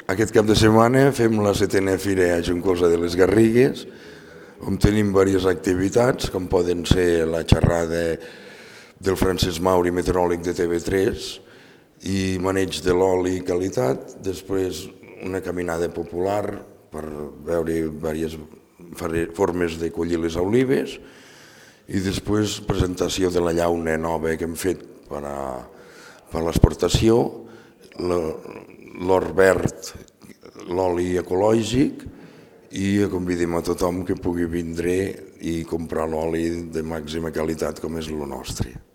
Aquest cap de setmana fem la 7a Fira a Juncosa de les Garrigues, on tenim diverses activitats, com poden ser la xerrada del Francesc Mauri, meteoròleg de TV3, i maneig de l'oli i qualitat, després una caminada popular per veure diverses formes de collir les olives, i després presentació de la llauna nova que hem fet per a l'exportació, l'or verd, l'oli ecològic, i convidem a tothom que pugui vindre i comprar l'oli de màxima qualitat com és el nostre.